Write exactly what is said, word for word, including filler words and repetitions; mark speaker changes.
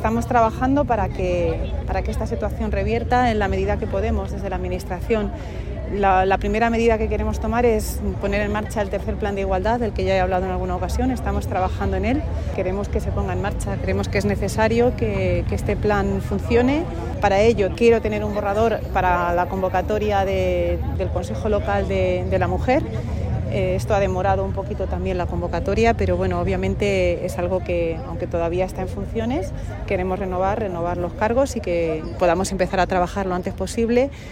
Speaker 1: estamos trabajando para que, para que esta situación revierta en la medida que podemos desde la Administración. La, la primera medida que queremos tomar es poner en marcha el tercer plan de igualdad, del que ya he hablado en alguna ocasión. Estamos trabajando en él, queremos que se ponga en marcha, creemos que es necesario que, que este plan funcione. Para ello quiero tener un borrador para la convocatoria de, del Consejo Local de, de la Mujer. Eh, esto ha demorado un poquito también la convocatoria, pero bueno, obviamente es algo que, aunque todavía está en funciones, queremos renovar, renovar los cargos y que podamos empezar a trabajar lo antes posible.